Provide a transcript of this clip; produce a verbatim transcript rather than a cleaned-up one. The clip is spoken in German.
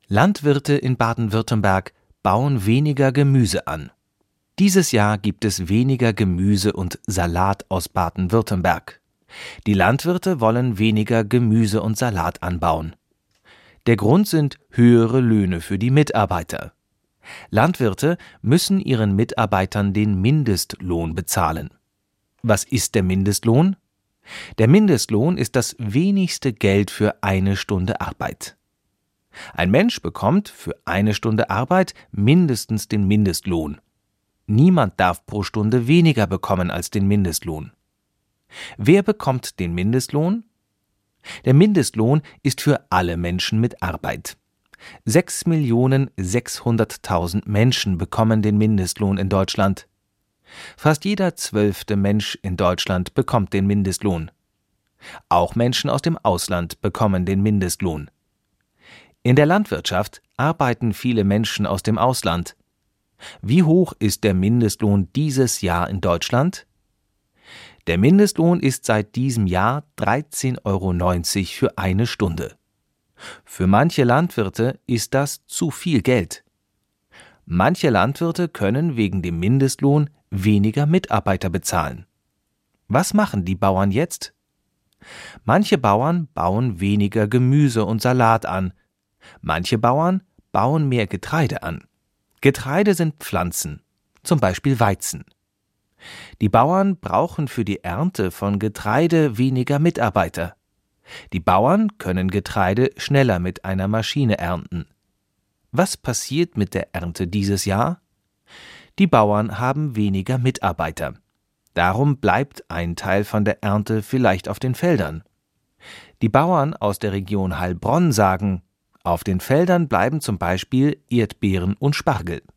Landwirte in Baden-Württemberg bauen weniger Gemüse an. Dieses Jahr gibt es weniger Gemüse und Salat aus Baden-Württemberg. Die Landwirte wollen weniger Gemüse und Salat anbauen. Der Grund sind höhere Löhne für die Mitarbeiter. Landwirte müssen ihren Mitarbeitern den Mindestlohn bezahlen. Was ist der Mindestlohn? Der Mindestlohn ist das wenigste Geld für eine Stunde Arbeit. Ein Mensch bekommt für eine Stunde Arbeit mindestens den Mindestlohn. Niemand darf pro Stunde weniger bekommen als den Mindestlohn. Wer bekommt den Mindestlohn? Der Mindestlohn ist für alle Menschen mit Arbeit. Sechs Millionen sechshunderttausend Menschen bekommen den Mindestlohn in Deutschland. Fast jeder zwölfte Mensch in Deutschland bekommt den Mindestlohn. Auch Menschen aus dem Ausland bekommen den Mindestlohn. In der Landwirtschaft arbeiten viele Menschen aus dem Ausland. Wie hoch ist der Mindestlohn dieses Jahr in Deutschland? Der Mindestlohn ist seit diesem Jahr dreizehn Euro neunzig für eine Stunde. Für manche Landwirte ist das zu viel Geld. Manche Landwirte können wegen dem Mindestlohn weniger Mitarbeiter bezahlen. Was machen die Bauern jetzt? Manche Bauern bauen weniger Gemüse und Salat an. Manche Bauern bauen mehr Getreide an. Getreide sind Pflanzen, zum Beispiel Weizen. Die Bauern brauchen für die Ernte von Getreide weniger Mitarbeiter. Die Bauern können Getreide schneller mit einer Maschine ernten. Was passiert mit der Ernte dieses Jahr? Die Bauern haben weniger Mitarbeiter. Darum bleibt ein Teil von der Ernte vielleicht auf den Feldern. Die Bauern aus der Region Heilbronn sagen, auf den Feldern bleiben zum Beispiel Erdbeeren und Spargel.